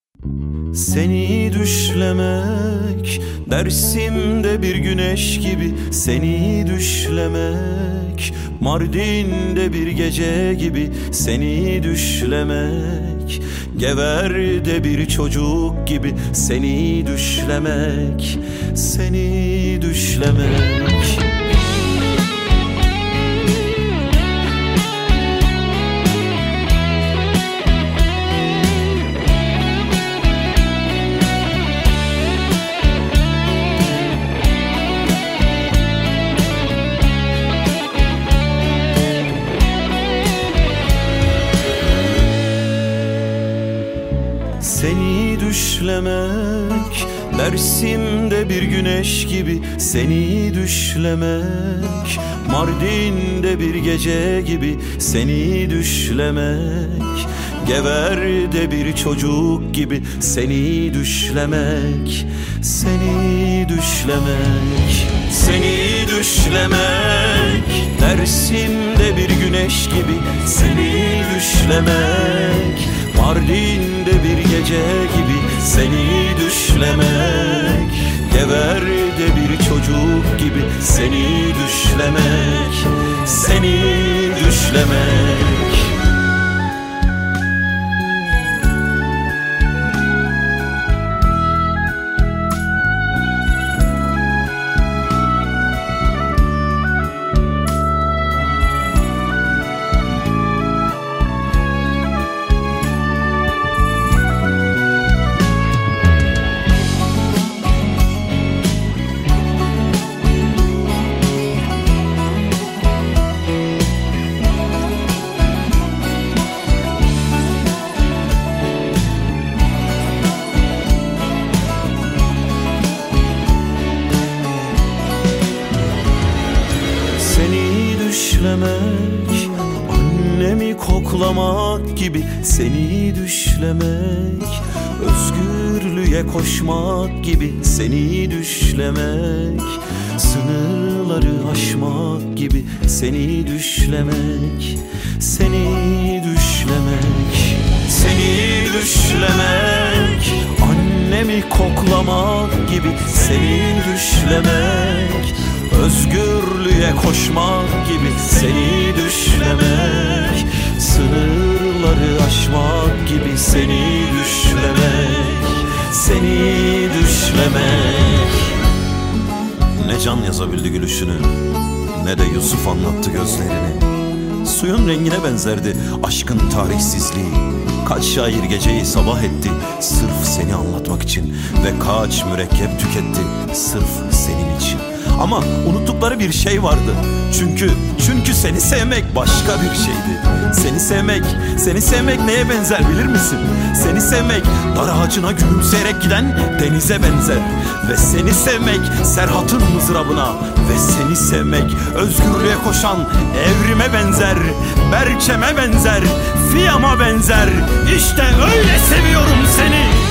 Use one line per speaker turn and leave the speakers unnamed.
Seni düşlemek, Dersim'de bir güneş gibi seni düşlemek, Mardin'de bir gece gibi seni düşlemek, Gever'de bir çocuk gibi seni düşlemek, seni düşlemek. Seni düşlemek, Dersim'de bir güneş gibi seni düşlemek, Mardin'de bir gece gibi seni düşlemek, Gever'de bir çocuk gibi seni düşlemek, seni düşlemek. Seni düşlemek, Dersim'de bir güneş gibi seni düşlemek, Mardin'de bir gece gibi seni düşlemek, Gever'de bir çocuk gibi seni düşlemek, seni düşlemek. Düşlemek, annemi koklamak gibi seni düşlemek, özgürlüğe koşmak gibi seni düşlemek, sınırları aşmak gibi seni düşlemek, seni düşlemek. Seni düşlemek, annemi koklamak gibi seni düşlemek, özgürlüğe koşmak gibi seni düşlemek, sınırları aşmak gibi seni düşlemek, seni düşlemek. Ne can yazabildi gülüşünü, ne de Yusuf anlattı gözlerini. Suyun rengine benzerdi aşkın tarihsizliği. Kaç şair geceyi sabah etti sırf seni anlatmak için, ve kaç mürekkep tüketti sırf senin için. Ama unuttukları bir şey vardı. Çünkü seni sevmek başka bir şeydi. Seni sevmek neye benzer bilir misin? Seni sevmek dar ağacına gülümseyerek giden denize benzer. Ve seni sevmek Serhat'ın mızrabına, ve seni sevmek özgürlüğe koşan evrime benzer. Berçem'e benzer, Fiyam'a benzer. İşte öyle seviyorum seni.